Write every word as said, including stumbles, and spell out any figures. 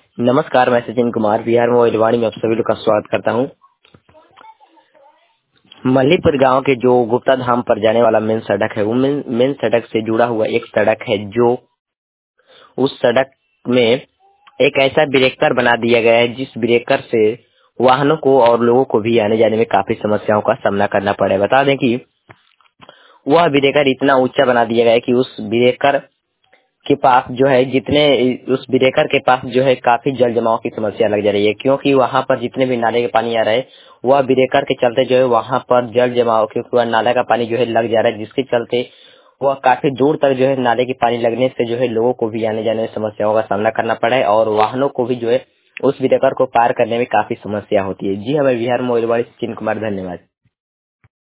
नमस्कार, मैं सचिन कुमार बिहार मोबाइलवाणी में आप सभी लोग का स्वागत करता हूं। मल्लीपुर गांव के जो गुप्ता धाम पर जाने वाला मेन सड़क है, वो मेन, मेन सड़क से जुड़ा हुआ एक सड़क है, जो उस सड़क में एक ऐसा ब्रेकर बना दिया गया है जिस ब्रेकर से वाहनों को और लोगों को भी आने जाने में काफी समस्याओं का सामना करना पड़े। बता दें कि वह ब्रेकर इतना ऊंचा बना दिया गया है कि उस ब्रेकर के पास जो है जितने उस ब्रेकर के पास जो है काफी जल जमाव की समस्या लग जा रही है, क्योंकि वहां पर जितने भी नाले के पानी आ रहे हैं वह ब्रेकर के चलते जो है वहां पर जल जमाव, क्योंकि वह नाले का पानी जो है लग जा रहा है, जिसके चलते वह काफी दूर तक जो है नाले के पानी लगने से जो है लोगों को भी आने जाने में समस्याओं का सामना करना पड़ा है और वाहनों को भी जो है उस ब्रेकर को पार करने में काफी समस्या होती है। जी हमें बिहार मोबाइल वाली सचिन कुमार, धन्यवाद।